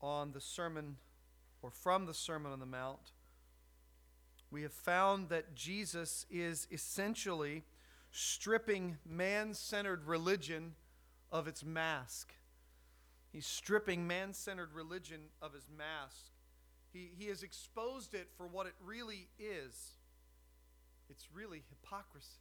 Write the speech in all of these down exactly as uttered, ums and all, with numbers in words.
on the Sermon, or from the Sermon on the Mount, we have found that Jesus is essentially stripping man-centered religion of its mask. He's stripping man-centered religion of his mask. He, he has exposed it for what it really is. It's really hypocrisy.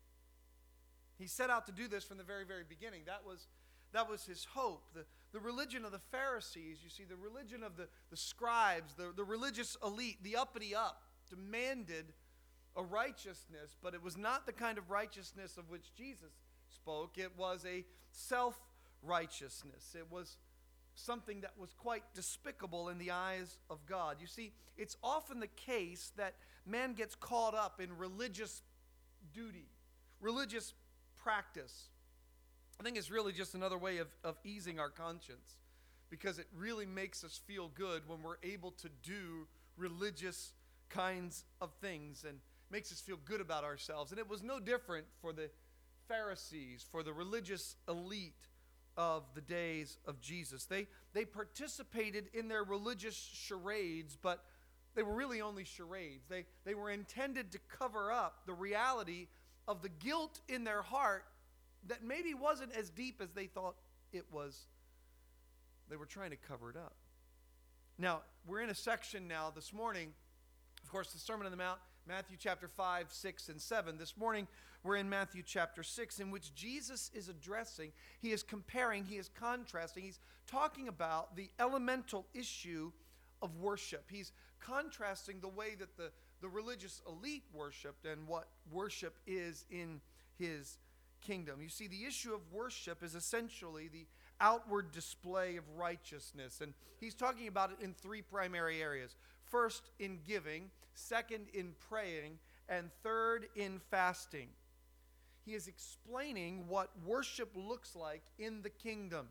He set out to do this from the very, very beginning. That was, that was his hope. The, the religion of the Pharisees, you see, the religion of the, the scribes, the, the religious elite, the uppity up, demanded a righteousness, but it was not the kind of righteousness of which Jesus spoke. It was a self-righteousness. It was something that was quite despicable in the eyes of God. You see, it's often the case that man gets caught up in religious duty, religious practice. I think it's really just another way of, of easing our conscience, because it really makes us feel good when we're able to do religious kinds of things and makes us feel good about ourselves. And it was no different for the Pharisees, for the religious elite of the days of Jesus. They, they participated in their religious charades, but they were really only charades. They, they were intended to cover up the reality of the guilt in their heart that maybe wasn't as deep as they thought it was. They were trying to cover it up. Now, we're in a section now this morning, of course, the Sermon on the Mount, Matthew chapter five, six, and seven. This morning, we're in Matthew chapter six, in which Jesus is addressing, he is comparing, he is contrasting, he's talking about the elemental issue of worship. He's contrasting the way that the, the religious elite worshiped and what worship is in his kingdom. You see, the issue of worship is essentially the outward display of righteousness, and he's talking about it in three primary areas. First, in giving. Second, in praying. And third, in fasting. He is explaining what worship looks like in the kingdom.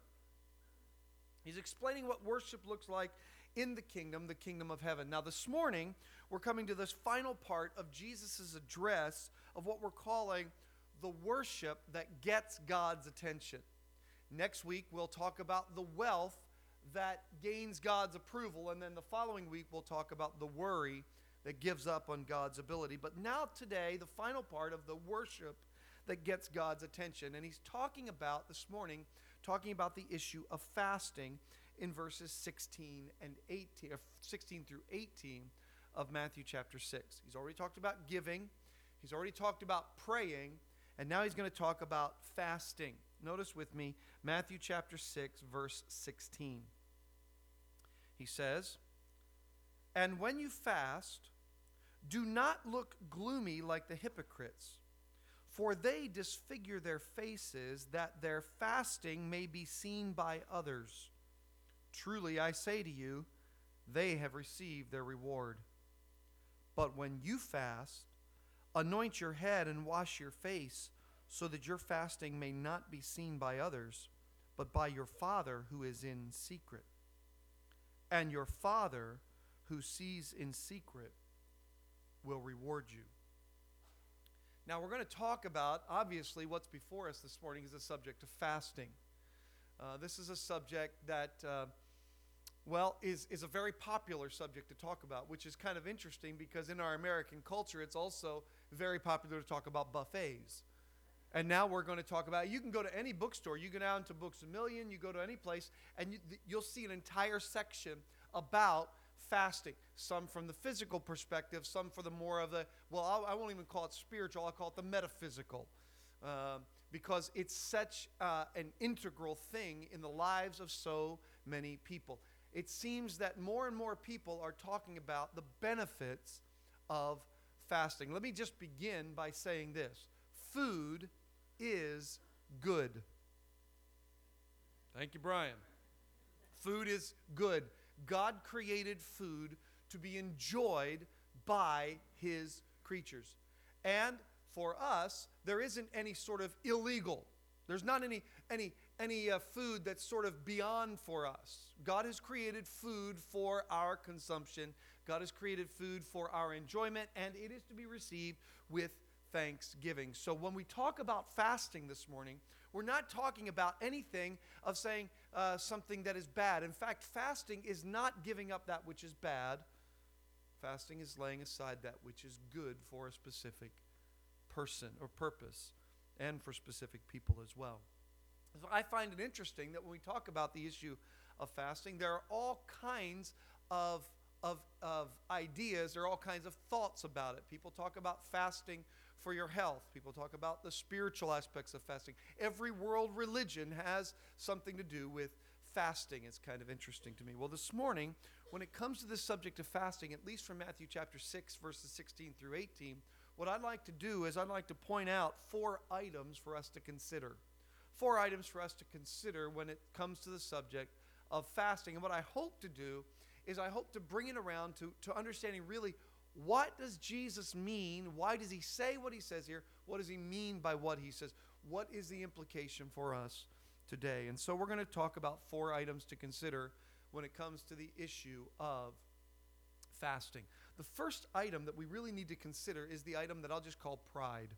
He's explaining what worship looks like in the kingdom, the kingdom of heaven. Now, this morning, we're coming to this final part of Jesus' address of what we're calling the worship that gets God's attention. Next week, we'll talk about the wealth that gains God's approval, and then the following week we'll talk about the worry that gives up on God's ability. But now today, the final part of the worship that gets God's attention, and he's talking about this morning, talking about the issue of fasting in verses sixteen and eighteen, or sixteen through eighteen of Matthew chapter six. He's already talked about giving, he's already talked about praying, and now he's going to talk about fasting. Notice with me, Matthew chapter six, verse sixteen. He says, "And when you fast, do not look gloomy like the hypocrites, for they disfigure their faces, that their fasting may be seen by others. Truly I say to you, they have received their reward. But when you fast, anoint your head and wash your face, so that your fasting may not be seen by others, but by your Father who is in secret. And your Father who sees in secret will reward you." Now, we're going to talk about, obviously, what's before us this morning is the subject of fasting. Uh, this is a subject that, uh, well, is, is a very popular subject to talk about, which is kind of interesting because in our American culture, it's also very popular to talk about buffets. And now we're going to talk about, you can go to any bookstore, you go down to Books A Million, you go to any place, and you, you'll see an entire section about fasting. Some from the physical perspective, some for the more of the, well, I'll, I won't even call it spiritual, I'll call it the metaphysical. Uh, because it's such uh, an integral thing in the lives of so many people. It seems that more and more people are talking about the benefits of fasting. Let me just begin by saying this. Food is good. Thank you, Brian. Food is good. God created food to be enjoyed by his creatures. And for us, there isn't any sort of illegal. There's not any any any uh, food that's sort of beyond for us. God has created food for our consumption. God has created food for our enjoyment, and it is to be received with thanksgiving. So when we talk about fasting this morning, we're not talking about anything of saying uh, something that is bad. In fact, fasting is not giving up that which is bad. Fasting is laying aside that which is good for a specific person or purpose, and for specific people as well. So I find it interesting that when we talk about the issue of fasting, there are all kinds of, of, of ideas, there are all kinds of thoughts about it. People talk about fasting for your health. People talk about the spiritual aspects of fasting. Every world religion has something to do with fasting. It's kind of interesting to me. Well, this morning, when it comes to this subject of fasting, at least from Matthew chapter six, verses sixteen through eighteen, what I'd like to do is I'd like to point out four items for us to consider. Four items for us to consider when it comes to the subject of fasting. And what I hope to do is I hope to bring it around to, to understanding really, what does Jesus mean? Why does he say what he says here? What does he mean by what he says? What is the implication for us today? And so we're going to talk about four items to consider when it comes to the issue of fasting. The first item that we really need to consider is the item that I'll just call pride.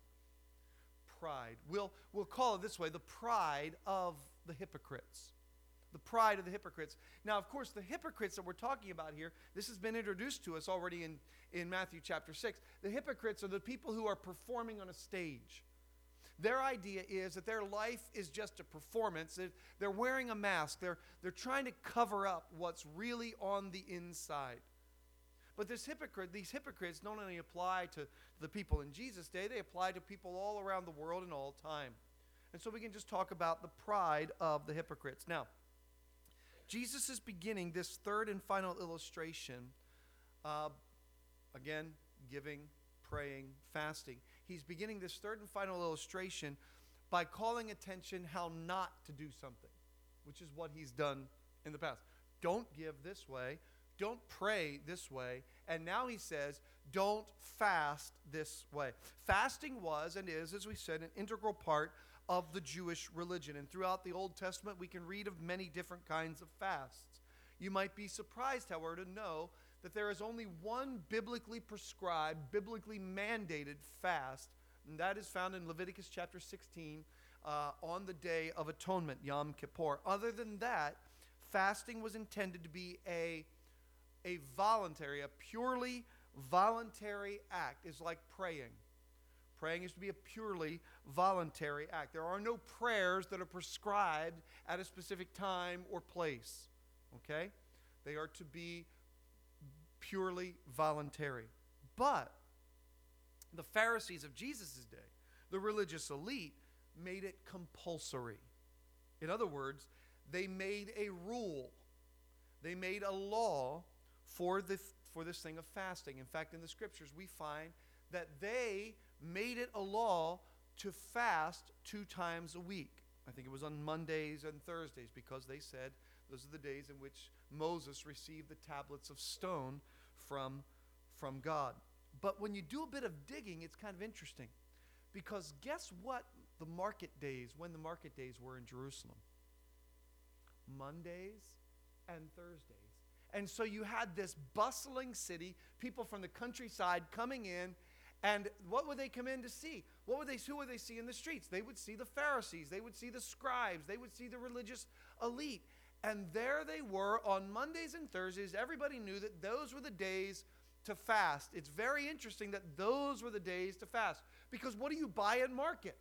Pride. We'll, we'll call it this way, the pride of the hypocrites. The pride of the hypocrites. Now, of course, the hypocrites that we're talking about here, this has been introduced to us already in, in Matthew chapter six. The hypocrites are the people who are performing on a stage. Their idea is that their life is just a performance. They're, they're wearing a mask. They're, they're trying to cover up what's really on the inside. But this hypocrite, these hypocrites don't only apply to the people in Jesus' day, they apply to people all around the world in all time. And so we can just talk about the pride of the hypocrites. Now, Jesus is beginning this third and final illustration, uh, again, giving, praying, fasting. He's beginning this third and final illustration by calling attention how not to do something, which is what he's done in the past. Don't give this way. Don't pray this way. And now he says, don't fast this way. Fasting was and is, as we said, an integral part of the Jewish religion. And throughout the Old Testament, we can read of many different kinds of fasts. You might be surprised, however, to know that there is only one biblically prescribed, biblically mandated fast, and that is found in Leviticus chapter sixteen uh, on the Day of Atonement, Yom Kippur. Other than that, fasting was intended to be a, a voluntary, a purely voluntary act. It's like praying. Praying is to be a purely voluntary act. There are no prayers that are prescribed at a specific time or place. Okay? They are to be purely voluntary. But the Pharisees of Jesus' day, the religious elite, made it compulsory. In other words, they made a rule. They made a law for, the, for this thing of fasting. In fact, in the scriptures, we find that they made it a law to fast two times a week. I think it was on Mondays and Thursdays, because they said those are the days in which Moses received the tablets of stone from, from God. But when you do a bit of digging, it's kind of interesting, because guess what the market days, when the market days were in Jerusalem? Mondays and Thursdays. And so you had this bustling city, people from the countryside coming in. And what would they come in to see? What would they, who would they see in the streets? They would see the Pharisees. They would see the scribes. They would see the religious elite. And there they were on Mondays and Thursdays. Everybody knew that those were the days to fast. It's very interesting that those were the days to fast. Because what do you buy at market?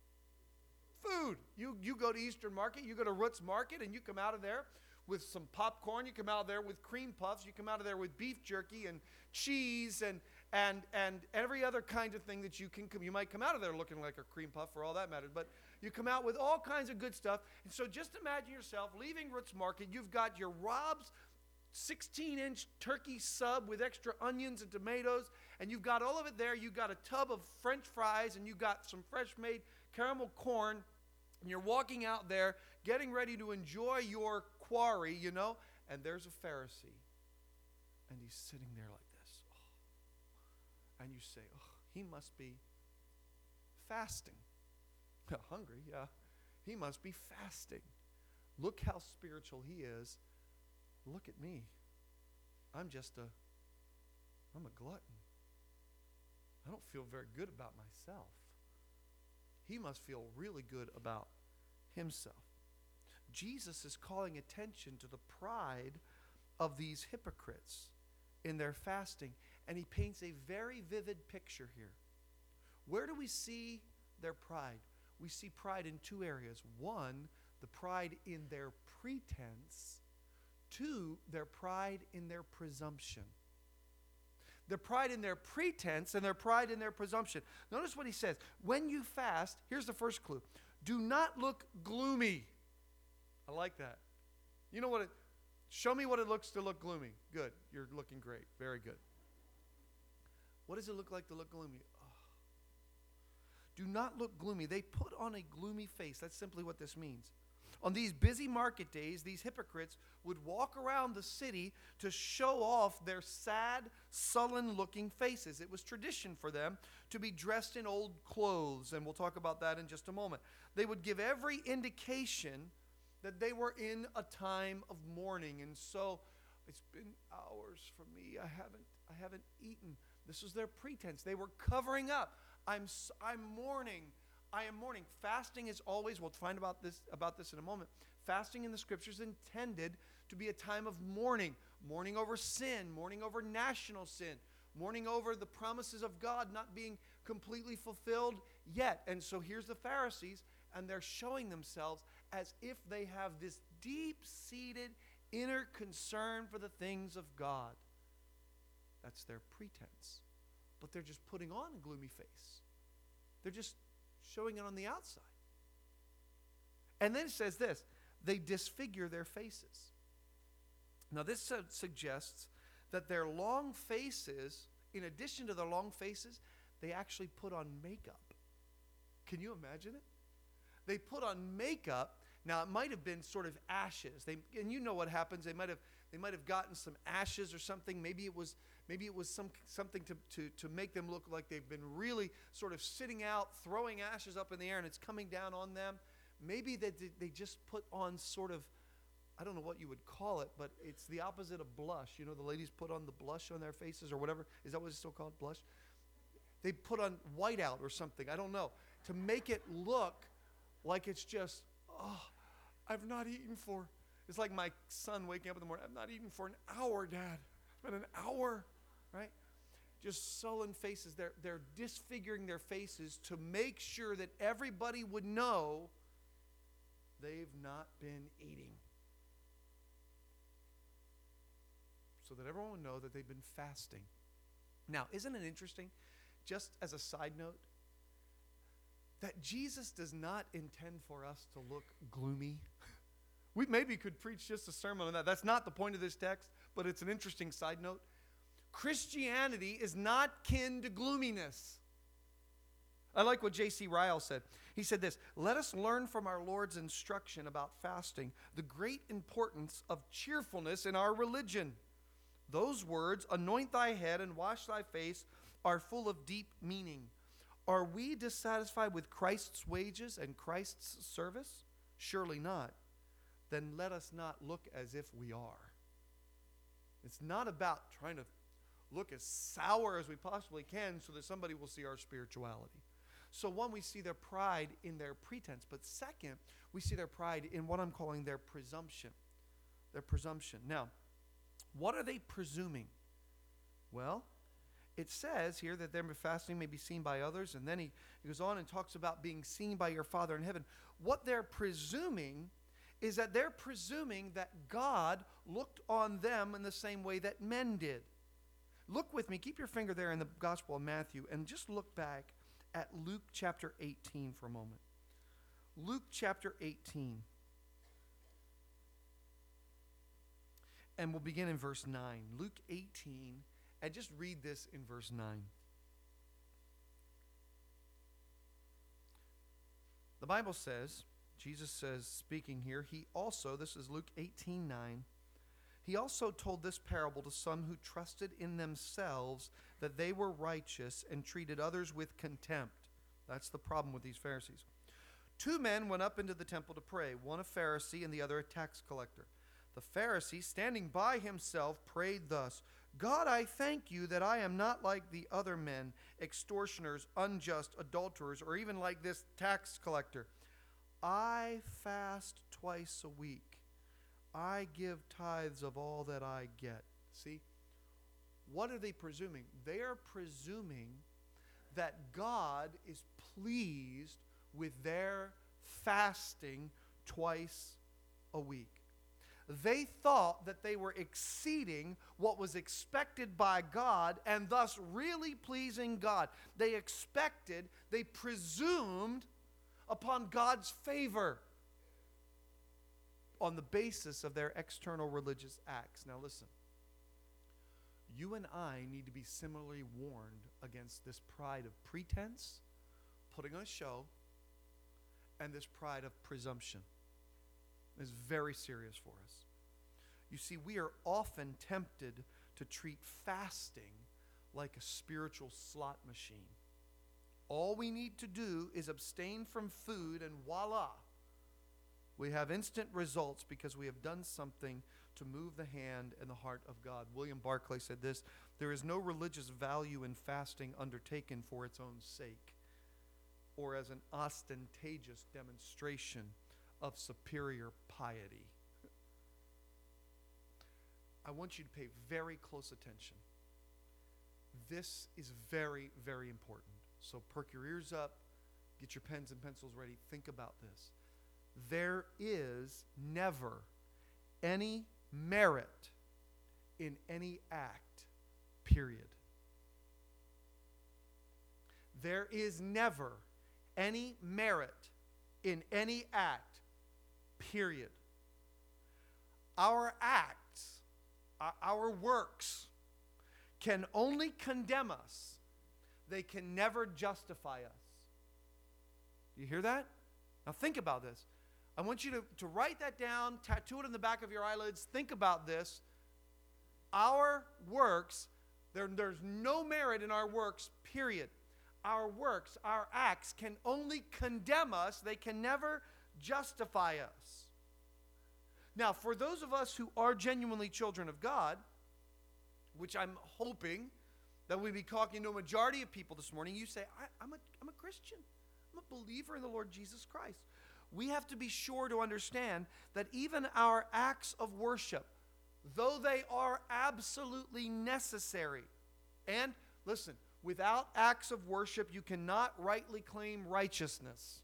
Food. You, you go to Eastern Market, you go to Roots Market, and you come out of there with some popcorn. You come out of there with cream puffs. You come out of there with beef jerky and cheese and and and every other kind of thing that you can come. You might come out of there looking like a cream puff for all that matters, but you come out with all kinds of good stuff. And so just imagine yourself leaving Roots Market. You've got your Rob's sixteen inch turkey sub with extra onions and tomatoes, and you've got all of it there. You've got a tub of French fries, and you've got some fresh made caramel corn, and you're walking out there getting ready to enjoy your quarry, you know, and there's a Pharisee, and he's sitting there like this. Oh. And you say, oh, he must be fasting. Hungry, yeah. He must be fasting. Look how spiritual he is. Look at me. I'm just a, I'm a glutton. I don't feel very good about myself. He must feel really good about himself. Jesus is calling attention to the pride of these hypocrites in their fasting, and he paints a very vivid picture here. Where do we see their pride? We see pride in two areas. One, the pride in their pretense. Two, their pride in their presumption. Their pride in their pretense and their pride in their presumption. Notice what he says. When you fast, here's the first clue. Do not look gloomy. I like that. You know what it, show me what it looks to look gloomy. Good. You're looking great. Very good. What does it look like to look gloomy? Oh. Do not look gloomy. They put on a gloomy face. That's simply what this means. On these busy market days, these hypocrites would walk around the city to show off their sad, sullen-looking faces. It was tradition for them to be dressed in old clothes, and we'll talk about that in just a moment. They would give every indication that they were in a time of mourning, and so it's been hours for me. I haven't, I haven't eaten. This was their pretense. They were covering up. I'm, I'm mourning. I am mourning. Fasting is always, we'll find about this, about this in a moment. Fasting in the scriptures intended to be a time of mourning. Mourning over sin, mourning over national sin, mourning over the promises of God not being completely fulfilled yet. And so here's the Pharisees, and they're showing themselves as if they have this deep-seated inner concern for the things of God. That's their pretense. But they're just putting on a gloomy face. They're just showing it on the outside. And then it says this, they disfigure their faces. Now this su- suggests that their long faces, in addition to their long faces, they actually put on makeup. Can you imagine it? They put on makeup. Now it might have been sort of ashes. They, and you know what happens. They might have they might have gotten some ashes or something. Maybe it was maybe it was some something to, to, to make them look like they've been really sort of sitting out, throwing ashes up in the air, and it's coming down on them. Maybe they they just put on sort of, I don't know what you would call it, but it's the opposite of blush. You know, the ladies put on the blush on their faces or whatever. Is that what it's still called, blush? They put on whiteout or something. I don't know. To make it look like it's just, oh, I've not eaten for, it's like my son waking up in the morning, I've not eaten for an hour, Dad. It's been an hour, right? Just sullen faces. They're, they're disfiguring their faces to make sure that everybody would know they've not been eating. So that everyone would know that they've been fasting. Now, isn't it interesting, just as a side note, that Jesus does not intend for us to look gloomy? We maybe could preach just a sermon on that. That's not the point of this text, but it's an interesting side note. Christianity is not kin to gloominess. I like what J C Ryle said. He said this, let us learn from our Lord's instruction about fasting the great importance of cheerfulness in our religion. Those words, anoint thy head and wash thy face, are full of deep meaning. Are we dissatisfied with Christ's wages and Christ's service? Surely not. Then let us not look as if we are. It's not about trying to look as sour as we possibly can so that somebody will see our spirituality. So one, we see their pride in their pretense. But second, we see their pride in what I'm calling their presumption. Their presumption. Now, what are they presuming? Well, it says here that their fasting may be seen by others, and then he, he goes on and talks about being seen by your Father in heaven. What they're presuming is that they're presuming that God looked on them in the same way that men did. Look with me, keep your finger there in the Gospel of Matthew, and just look back at Luke chapter eighteen for a moment. Luke chapter eighteen. And we'll begin in verse nine. Luke eighteen, and just read this in verse nine. The Bible says, Jesus says, speaking here, he also, this is Luke eighteen nine, he also told this parable to some who trusted in themselves that they were righteous and treated others with contempt. That's the problem with these Pharisees. Two men went up into the temple to pray, one a Pharisee and the other a tax collector. The Pharisee, standing by himself, prayed thus, God, I thank you that I am not like the other men, extortioners, unjust, adulterers, or even like this tax collector. I fast twice a week. I give tithes of all that I get. See, what are they presuming? They are presuming that God is pleased with their fasting twice a week. They thought that they were exceeding what was expected by God and thus really pleasing God. They expected, they presumed upon God's favor on the basis of their external religious acts. Now listen, you and I need to be similarly warned against this pride of pretense, putting on a show, and this pride of presumption. Is very serious for us. You see, we are often tempted to treat fasting like a spiritual slot machine. All we need to do is abstain from food, and voila, we have instant results because we have done something to move the hand and the heart of God. William Barclay said this: there is no religious value in fasting undertaken for its own sake or as an ostentatious demonstration of superior piety. I want you to pay very close attention. This is very, very important. So perk your ears up, get your pens and pencils ready, think about this. There is never any merit in any act, period. There is never any merit in any act, period. Our acts, our works, can only condemn us. They can never justify us. You hear that? Now think about this. I want you to, to write that down, tattoo it in the back of your eyelids. Think about this. Our works, there, there's no merit in our works, period. Our works, our acts can only condemn us. They can never justify us. Now, for those of us who are genuinely children of God, which I'm hoping that we'll be talking to a majority of people this morning, you say, I, I'm, a, I'm a Christian. I'm a believer in the Lord Jesus Christ. We have to be sure to understand that even our acts of worship, though they are absolutely necessary, and listen, without acts of worship, you cannot rightly claim righteousness.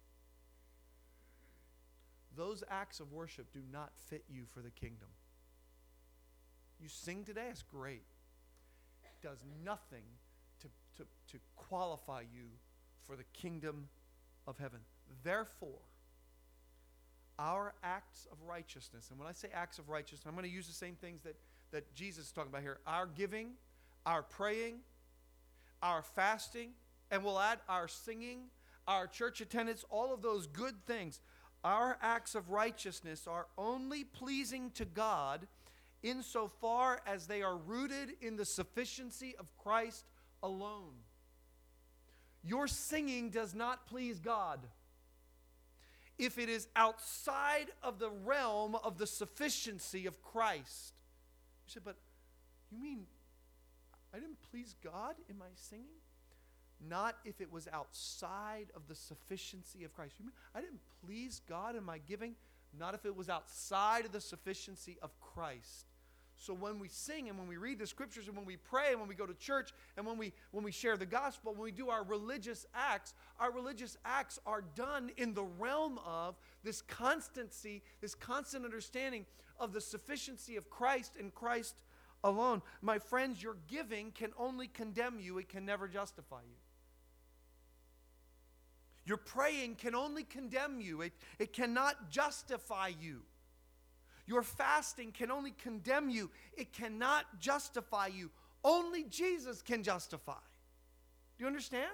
Those acts of worship do not fit you for the kingdom. You sing today, it's great. It does nothing to, to, to qualify you for the kingdom of heaven. Therefore, our acts of righteousness, and when I say acts of righteousness, I'm going to use the same things that, that Jesus is talking about here. Our giving, our praying, our fasting, and we'll add our singing, our church attendance, all of those good things. Our acts of righteousness are only pleasing to God insofar as they are rooted in the sufficiency of Christ alone. Your singing does not please God if it is outside of the realm of the sufficiency of Christ. You said, but you mean I didn't please God in my singing? Not if it was outside of the sufficiency of Christ. You mean I didn't please God in my giving? Not if it was outside of the sufficiency of Christ. So when we sing and when we read the scriptures and when we pray and when we go to church and when we when we share the gospel, when we do our religious acts, our religious acts are done in the realm of this constancy, this constant understanding of the sufficiency of Christ and Christ alone. My friends, your giving can only condemn you. It can never justify you. Your praying can only condemn you. It, it cannot justify you. Your fasting can only condemn you. It cannot justify you. Only Jesus can justify. Do you understand?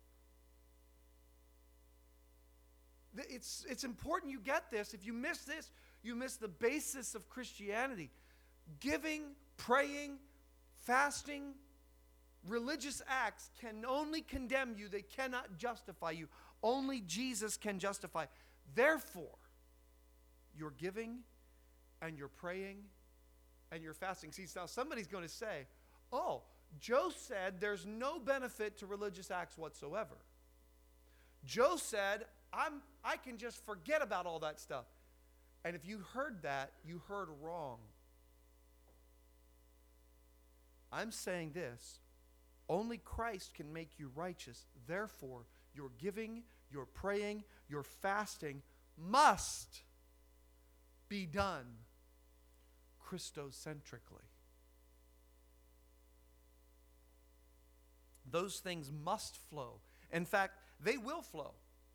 It's, it's important you get this. If you miss this, you miss the basis of Christianity. Giving, praying, fasting, religious acts can only condemn you. They cannot justify you. Only Jesus can justify. Therefore, your giving and your praying and you're fasting. See, now somebody's going to say, oh, Joe said there's no benefit to religious acts whatsoever. Joe said, I'm, I can just forget about all that stuff. And if you heard that, you heard wrong. I'm saying this. Only Christ can make you righteous. Therefore, your giving, your praying, your fasting must be done Christocentrically. Those things must flow. In fact, they will flow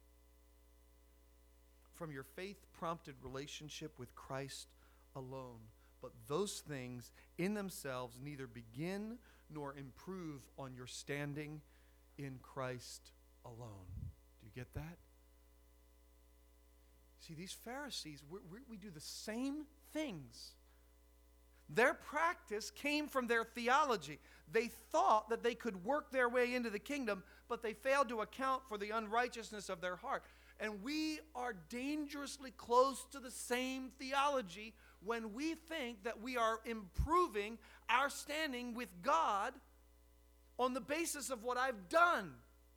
from your faith-prompted relationship with Christ alone. But those things in themselves neither begin nor improve on your standing in Christ alone. Do you get that? See, these Pharisees, we, we, we do the same things. Their practice came from their theology. They thought that they could work their way into the kingdom, but they failed to account for the unrighteousness of their heart. And we are dangerously close to the same theology when we think that we are improving our standing with God on the basis of what I've done.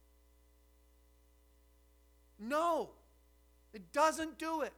No, it doesn't do it.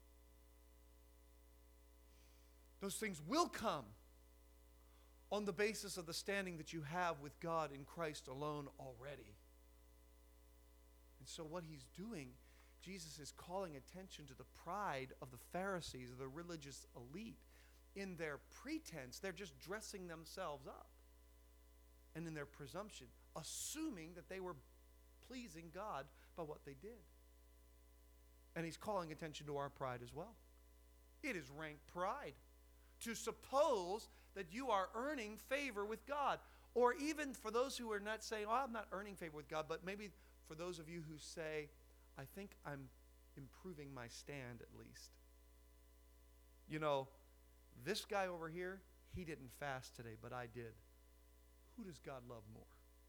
Those things will come on the basis of the standing that you have with God in Christ alone already. And so what he's doing, Jesus is calling attention to the pride of the Pharisees, of the religious elite. In their pretense, they're just dressing themselves up. And in their presumption, assuming that they were pleasing God by what they did. And he's calling attention to our pride as well. It is rank pride to suppose that you are earning favor with God. Or even for those who are not saying, oh, I'm not earning favor with God, but maybe for those of you who say, I think I'm improving my stand at least. You know, this guy over here, he didn't fast today, but I did. Who does God love more?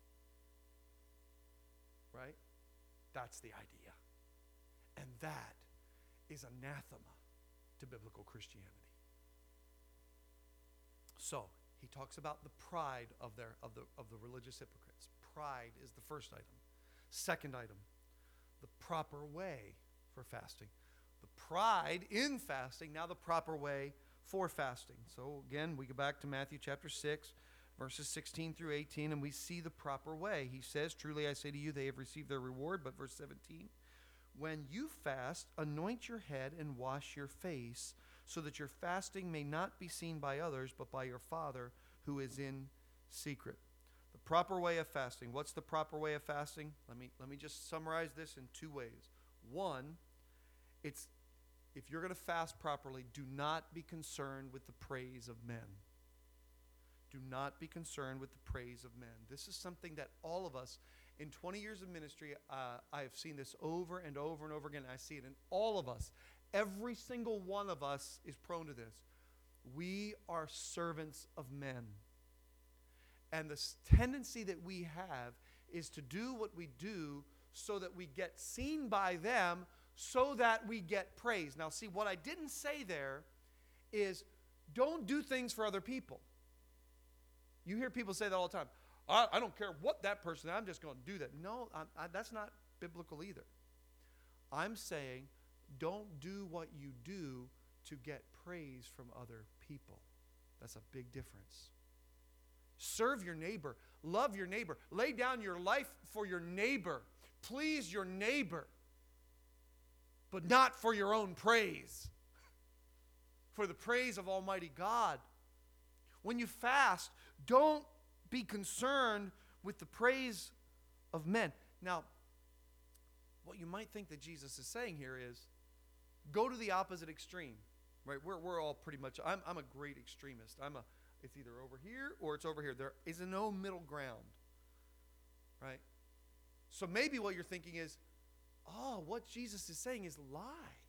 Right? That's the idea. And that is anathema to biblical Christianity. So, he talks about the pride of their of the of the religious hypocrites. Pride is the first item. Second item, the proper way for fasting. The pride in fasting, now the proper way for fasting. So again, we go back to Matthew chapter six, verses sixteen through eighteen, and we see the proper way. He says, truly I say to you, they have received their reward. But verse seventeen, when you fast, anoint your head and wash your face, so that your fasting may not be seen by others, but by your Father who is in secret. The proper way of fasting. What's the proper way of fasting? Let me, let me just summarize this in two ways. One, it's if you're going to fast properly, do not be concerned with the praise of men. Do not be concerned with the praise of men. This is something that all of us, in twenty years of ministry, uh, I have seen this over and over and over again. I see it in all of us. Every single one of us is prone to this. We are servants of men. And the tendency that we have is to do what we do so that we get seen by them, so that we get praise. Now, see, what I didn't say there is don't do things for other people. You hear people say that all the time. I, I don't care what that person is, I'm just going to do that. No, I, I, that's not biblical either. I'm saying don't do what you do to get praise from other people. That's a big difference. Serve your neighbor. Love your neighbor. Lay down your life for your neighbor. Please your neighbor. But not for your own praise. For the praise of Almighty God. When you fast, don't be concerned with the praise of men. Now, what you might think that Jesus is saying here is, go to the opposite extreme. Right? We're, we're all pretty much, I'm, I'm a great extremist. I'm a, it's either over here or it's over here. There is no middle ground. Right? So maybe what you're thinking is, oh, what Jesus is saying is lie.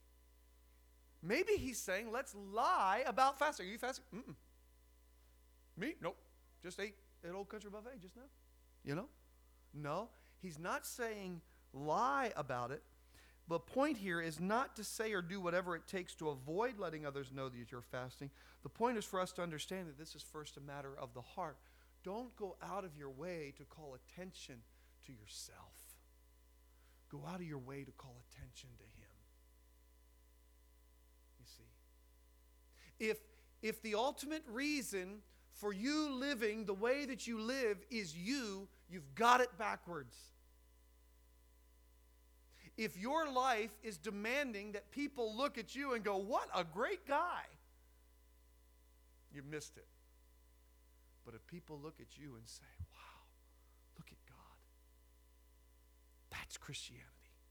Maybe he's saying, let's lie about fasting. Are you fasting? Mm-mm. Me? Nope. Just ate at Old Country Buffet just now. You know? No. He's not saying lie about it. The point here is not to say or do whatever it takes to avoid letting others know that you're fasting. The point is for us to understand that this is first a matter of the heart. Don't go out of your way to call attention to yourself. Go out of your way to call attention to Him. You see, if, if the ultimate reason for you living the way that you live is you, you've got it backwards. If your life is demanding that people look at you and go, what a great guy, you've missed it. But if people look at you and say, wow, look at God, that's Christianity.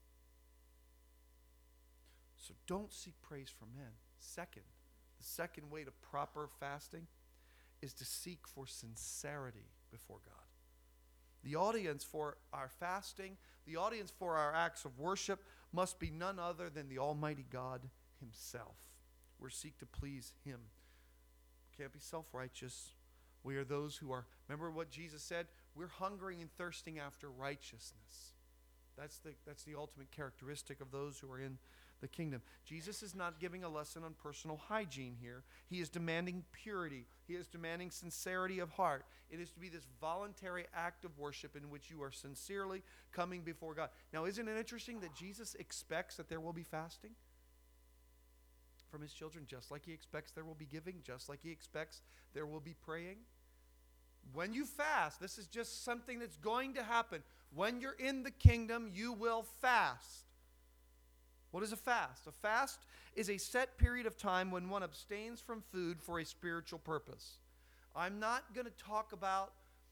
So don't seek praise from men. Second, the second way to proper fasting is to seek for sincerity before God. The audience for our fasting, the audience for our acts of worship must be none other than the Almighty God Himself. We're seek to please Him. Can't be self-righteous. We are those who are, remember what Jesus said? We're hungering and thirsting after righteousness. That's the, that's the ultimate characteristic of those who are in the kingdom. Jesus is not giving a lesson on personal hygiene here. He is demanding purity. He is demanding sincerity of heart. It is to be this voluntary act of worship in which you are sincerely coming before God. Now, isn't it interesting that Jesus expects that there will be fasting from His children, just like He expects there will be giving, just like He expects there will be praying? When you fast, this is just something that's going to happen. When you're in the kingdom, you will fast. What is a fast? A fast is a set period of time when one abstains from food for a spiritual purpose. I'm not going to talk about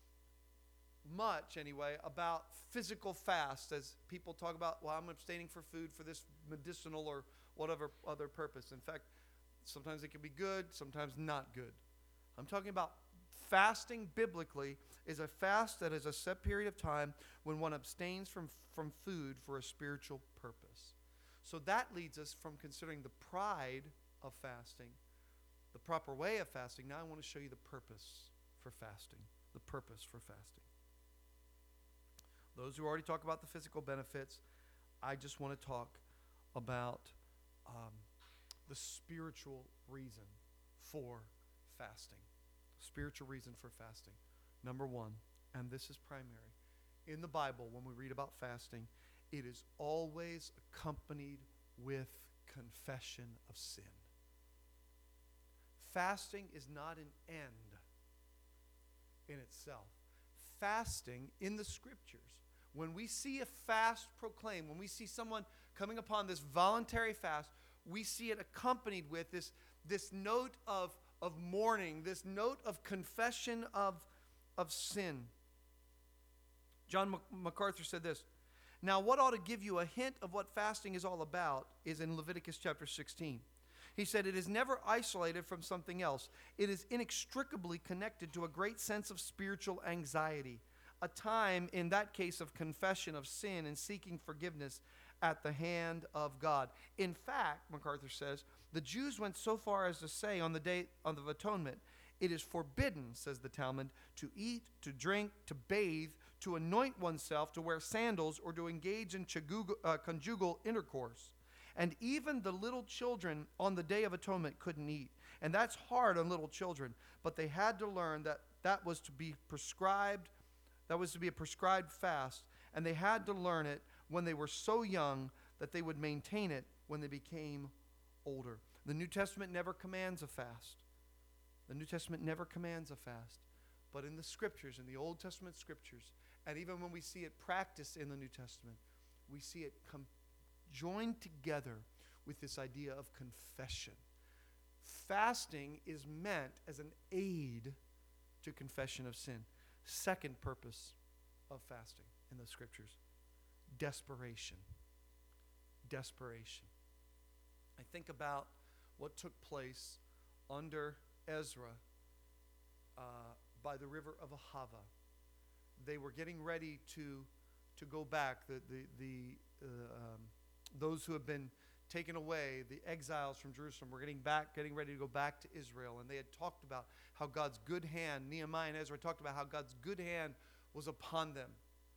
much, anyway, about physical fast, as people talk about, well, I'm abstaining for food for this medicinal or whatever other purpose. In fact, sometimes it can be good, sometimes not good. I'm talking about fasting biblically is a fast that is a set period of time when one abstains from, from food for a spiritual purpose. So that leads us from considering the pride of fasting, the proper way of fasting. Now I want to show you the purpose for fasting. The purpose for fasting. Those who already talk about the physical benefits, I just want to talk about um, the spiritual reason for fasting. Spiritual reason for fasting. Number one, and this is primary. In the Bible, when we read about fasting, it is always accompanied with confession of sin. Fasting is not an end in itself. Fasting in the Scriptures, when we see a fast proclaimed, when we see someone coming upon this voluntary fast, we see it accompanied with this, this note of, of mourning, this note of confession of, of sin. John MacArthur said this, now what ought to give you a hint of what fasting is all about is in Leviticus chapter sixteen. He said, it is never isolated from something else. It is inextricably connected to a great sense of spiritual anxiety, a time, in that case, of confession of sin and seeking forgiveness at the hand of God. In fact, MacArthur says, the Jews went so far as to say on the day of the atonement, it is forbidden, says the Talmud, to eat, to drink, to bathe, to anoint oneself, to wear sandals, or to engage in chagu- uh, conjugal intercourse. And even the little children on the Day of Atonement couldn't eat. And that's hard on little children. But they had to learn that that was to be prescribed, that was to be a prescribed fast. And they had to learn it when they were so young that they would maintain it when they became older. The New Testament never commands a fast. The New Testament never commands a fast. But in the Scriptures, in the Old Testament Scriptures, and even when we see it practiced in the New Testament, we see it come joined together with this idea of confession. Fasting is meant as an aid to confession of sin. Second purpose of fasting in the Scriptures, desperation. Desperation. I think about what took place under Ezra uh, by the river of Ahava. They were getting ready to, to go back. The, the, the, uh, um, those who had been taken away, the exiles from Jerusalem, were getting back, getting ready to go back to Israel. And they had talked about how God's good hand, Nehemiah and Ezra talked about how God's good hand was upon them.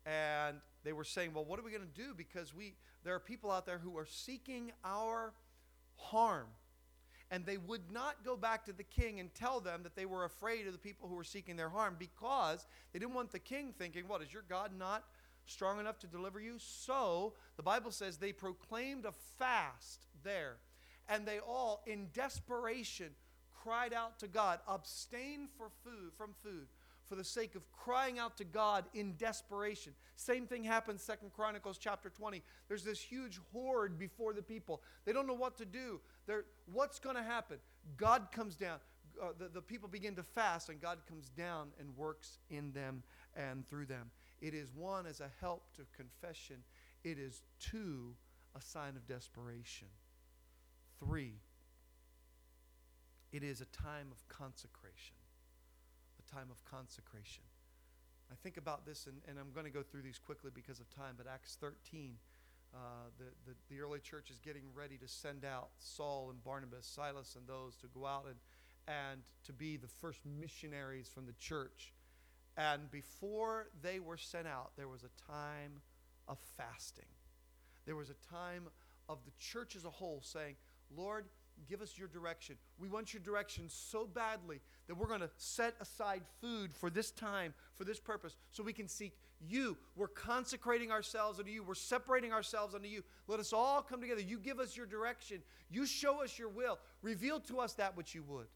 And they were saying, well, what are we going to do? Because we there are people out there who are seeking our harm. And they would not go back to the king and tell them that they were afraid of the people who were seeking their harm, because they didn't want the king thinking, what, is your God not strong enough to deliver you? So the Bible says they proclaimed a fast there. And they all, in desperation, cried out to God, abstain for food, from food, for the sake of crying out to God in desperation. Same thing happens Second Chronicles chapter twenty. There's this huge horde before the people. They don't know what to do. They're, what's going to happen? God comes down. Uh, the, the people begin to fast, and God comes down and works in them and through them. It is, one, as a help to confession. It is, two, a sign of desperation. Three, it is a time of consecration. A time of consecration. I think about this, and, and I'm going to go through these quickly because of time, but Acts thirteen, uh, the, the, the early church is getting ready to send out Saul and Barnabas, Silas and those to go out and, and to be the first missionaries from the church. And before they were sent out, there was a time of fasting. There was a time of the church as a whole saying, Lord, give us your direction. We want your direction so badly that we're going to set aside food for this time, for this purpose, so we can seek you. We're consecrating ourselves unto you. We're separating ourselves unto you. Let us all come together. You give us your direction. You show us your will. Reveal to us that which you would.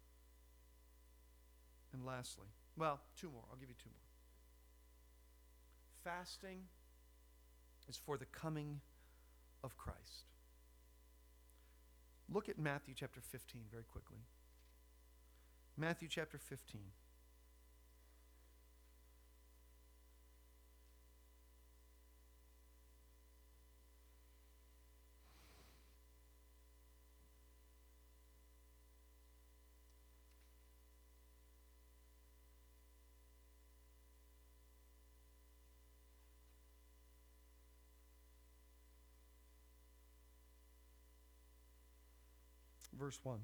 And lastly, well, two more. I'll give you two more. Fasting is for the coming of Christ. Look at Matthew chapter fifteen very quickly. Matthew chapter fifteen. Verse one.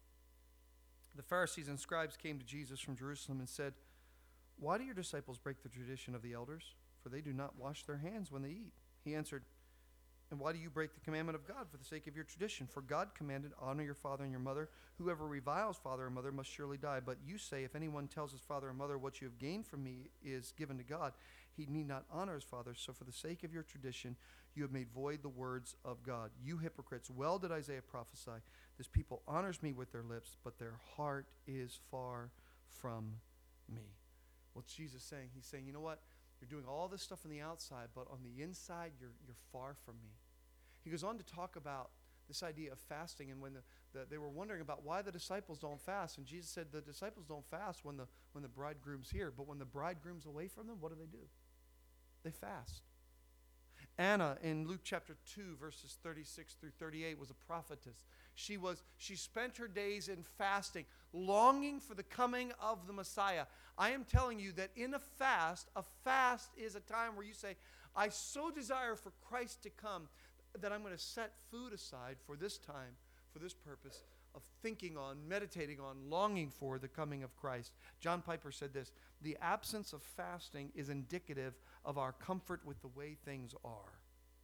The Pharisees and scribes came to Jesus from Jerusalem and said, why do your disciples break the tradition of the elders? For they do not wash their hands when they eat. He answered, and why do you break the commandment of God for the sake of your tradition? For God commanded, honor your father and your mother. Whoever reviles father or mother must surely die. But you say, if anyone tells his father or mother, what you have gained from me is given to God, he need not honor his father. So for the sake of your tradition, you have made void the words of God. You hypocrites, well did Isaiah prophesy. This people honors me with their lips, but their heart is far from me. What's Jesus saying? He's saying, you know what? You're doing all this stuff on the outside, but on the inside, you're, you're far from me. He goes on to talk about this idea of fasting, and when the, the, they were wondering about why the disciples don't fast, and Jesus said the disciples don't fast when the, when the bridegroom's here, but when the bridegroom's away from them, what do they do? They fast. Anna in Luke chapter two, verses thirty-six through thirty-eight, was a prophetess. She was she spent her days in fasting, longing for the coming of the Messiah. I am telling you that in a fast, a fast is a time where you say, I so desire for Christ to come that I'm going to set food aside for this time, for this purpose of thinking on, meditating on, longing for the coming of Christ. John Piper said this, the absence of fasting is indicative of our comfort with the way things are.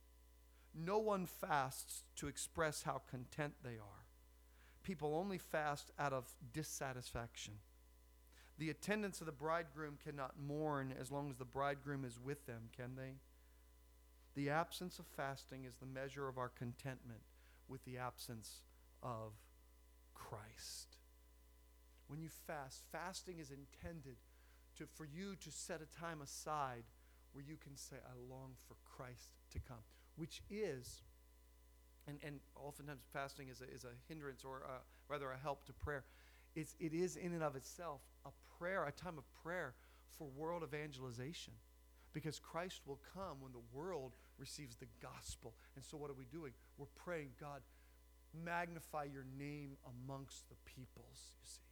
No one fasts to express how content they are. People only fast out of dissatisfaction. The attendants of the bridegroom cannot mourn as long as the bridegroom is with them, can they? The absence of fasting is the measure of our contentment with the absence of Christ. When you fast, fasting is intended to, for you to set a time aside where you can say, I long for Christ to come, which is, and, and oftentimes fasting is a, is a hindrance or a, rather a help to prayer. It's, it is in and of itself a prayer, a time of prayer for world evangelization, because Christ will come when the world receives the gospel. And so what are we doing? We're praying, God, magnify your name amongst the peoples, you see.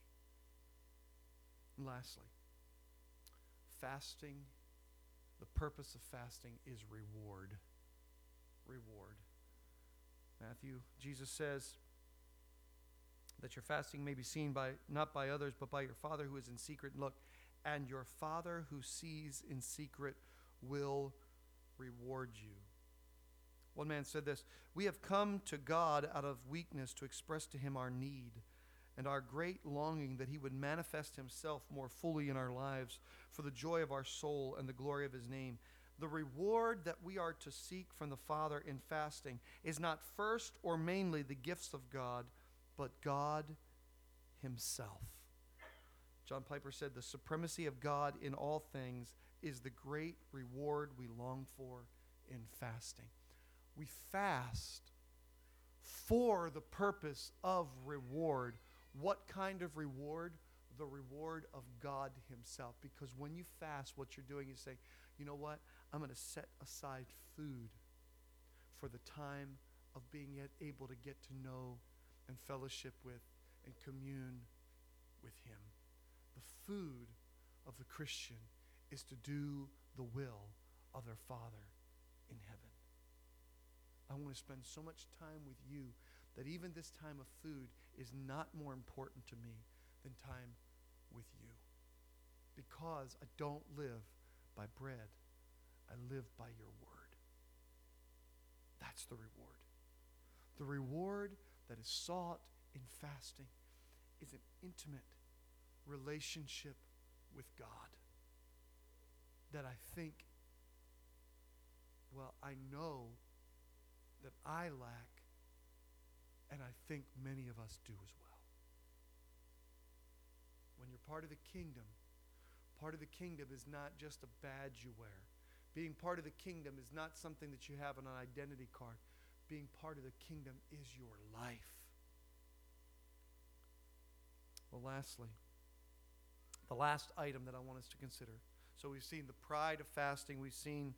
And lastly, fasting, the purpose of fasting is reward. Reward. Matthew, Jesus says that your fasting may be seen by not by others, but by your Father who is in secret. Look, and your Father who sees in secret will reward you. One man said this, "We have come to God out of weakness to express to him our need and our great longing that he would manifest himself more fully in our lives for the joy of our soul and the glory of his name. The reward that we are to seek from the Father in fasting is not first or mainly the gifts of God, but God himself." John Piper said, "The supremacy of God in all things is the great reward we long for in fasting." We fast for the purpose of reward. What kind of reward? The reward of God himself. Because when you fast, what you're doing is saying, you know what? I'm going to set aside food for the time of being able to get to know and fellowship with and commune with him. The food of the Christian is to do the will of their Father in heaven. I want to spend so much time with you that even this time of food is not more important to me than time with you. Because I don't live by bread, I live by your word. That's the reward. The reward that is sought in fasting is an intimate relationship with God that I think, well, I know that I lack, and I think many of us do as well. When you're part of the kingdom, part of the kingdom is not just a badge you wear. Being part of the kingdom is not something that you have on an identity card. Being part of the kingdom is your life. Well, lastly, the last item that I want us to consider. So we've seen the pride of fasting. We've seen,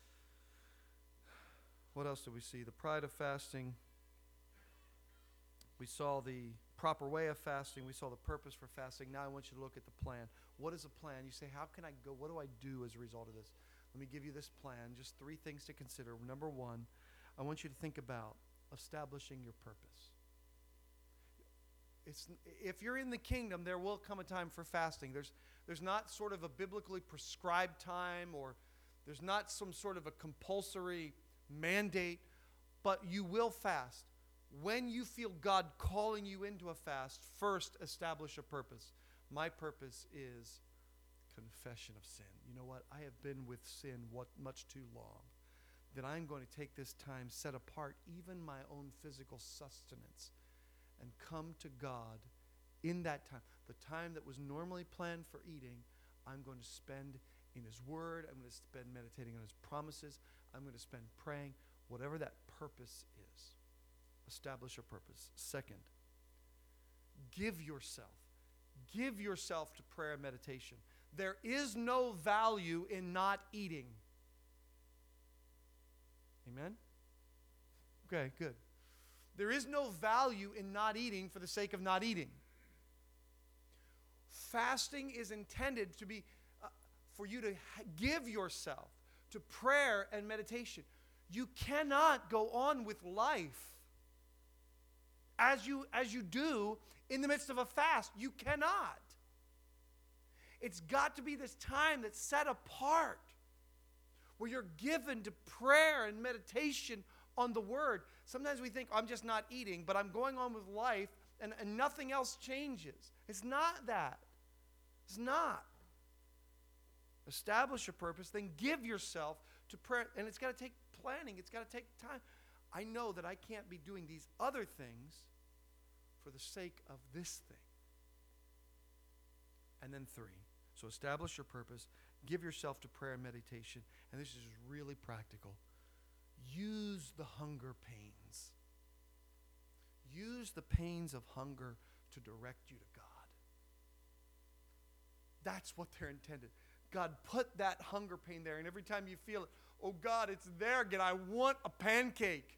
what else did we see? The pride of fasting. We saw the proper way of fasting. We saw the purpose for fasting. Now I want you to look at the plan. What is a plan? You say, how can I go? What do I do as a result of this? Let me give you this plan. Just three things to consider. Number one, I want you to think about establishing your purpose. It's, if you're in the kingdom, there will come a time for fasting. There's, there's not sort of a biblically prescribed time, or there's not some sort of a compulsory mandate, but you will fast. When you feel God calling you into a fast, first establish a purpose. My purpose is confession of sin. You know what? I have been with sin what much too long, that I'm going to take this time, set apart even my own physical sustenance, and come to God in that time. The time that was normally planned for eating, I'm going to spend in his word. I'm going to spend meditating on his promises. I'm going to spend praying, whatever that purpose is. Establish a purpose. Second, give yourself. Give yourself to prayer and meditation. There is no value in not eating. Amen? Okay, good. There is no value in not eating for the sake of not eating. Fasting is intended to be uh, for you to ha- give yourself to prayer and meditation. You cannot go on with life as you as you do in the midst of a fast. You cannot. It's got to be this time that's set apart, where you're given to prayer and meditation on the word. Sometimes we think, I'm just not eating, but I'm going on with life, and, and nothing else changes. It's not that. It's not. Establish a purpose, then give yourself to prayer. And it's got to take planning. It's got to take time. I know that I can't be doing these other things for the sake of this thing. And then three. So establish your purpose. Give yourself to prayer and meditation. And this is really practical. Use the hunger pains. Use the pains of hunger to direct you to God. That's what they're intended. God put that hunger pain there, and every time you feel it, oh God, it's there again. I want a pancake.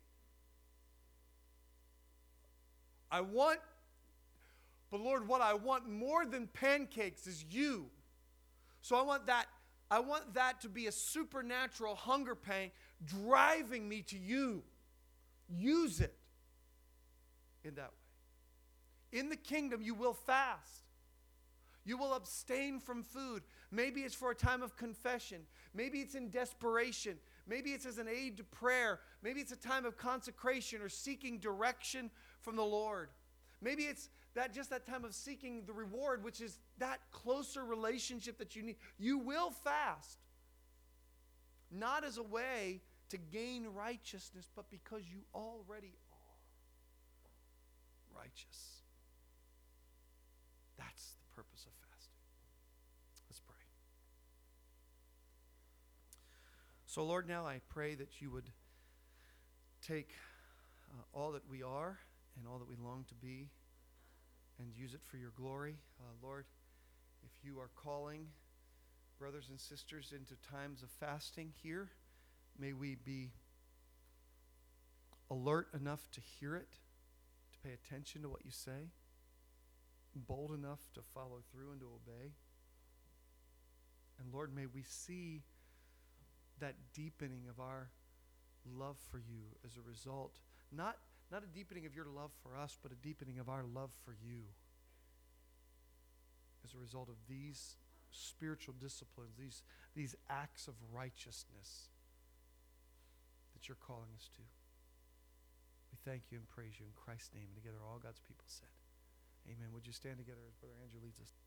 I want, but Lord, what I want more than pancakes is you. So I want that, I want that to be a supernatural hunger pain driving me to you. Use it in that way. In the kingdom, you will fast. You will abstain from food. Maybe it's for a time of confession. Maybe it's in desperation. Maybe it's as an aid to prayer. Maybe it's a time of consecration or seeking direction from the Lord. Maybe it's that just that time of seeking the reward, which is that closer relationship that you need. You will fast. Not as a way to gain righteousness, but because you already are righteous. That's the purpose of fasting. Let's pray. So, Lord, now I pray that you would take uh, all that we are and all that we long to be and use it for your glory. Uh, Lord, if you are calling brothers and sisters into times of fasting here, may we be alert enough to hear it, to pay attention to what you say, bold enough to follow through and to obey. And Lord, may we see that deepening of our love for you as a result. Not, not a deepening of your love for us, but a deepening of our love for you as a result of these spiritual disciplines, these, these acts of righteousness that you're calling us to. We thank you and praise you in Christ's name. And together all God's people said, amen. Would you stand together as Brother Andrew leads us?